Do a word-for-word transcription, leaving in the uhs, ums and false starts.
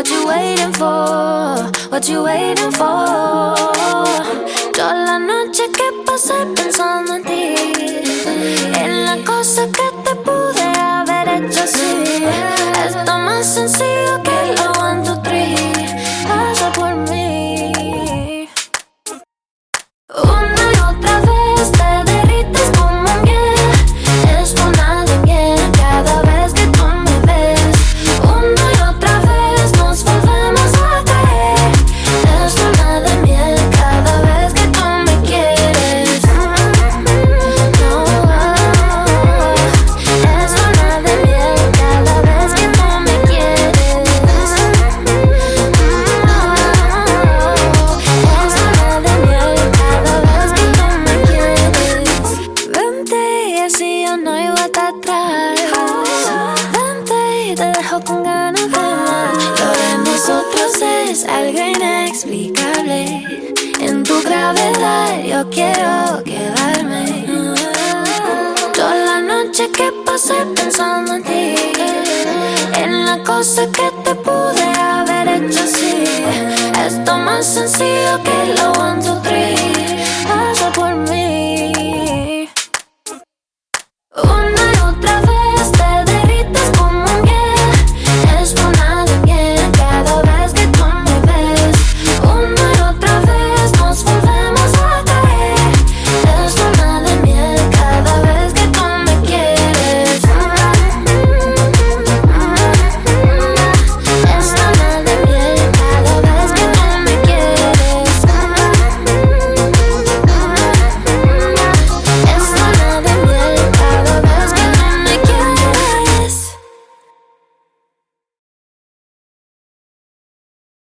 What you waiting for? What you waiting for? Toda la noche que pasé pensando en ti, en la cosa que te pude haber hecho así. Esto más sencillo que lo one, two, three. Pasa por mí. Una y otra vez te derrites como miel. Es una de miel cada vez que tú me ves. Una y otra vez nos volvemos a caer. Es una de miel cada vez que tú me quieres. No, es una de miel cada vez que tú me quieres. Es una de miel cada vez que tú me quieres. Vente y así ya no hay vuelta atrás. Vente y te dejo con ganas de más. Lo de nosotros es algo inexplicable. En tu gravedad yo quiero quedarme. Toda la noche que pasé pensando en ti, en la cosa que te pude haber hecho así. Esto más sencillo que lo one, two, three.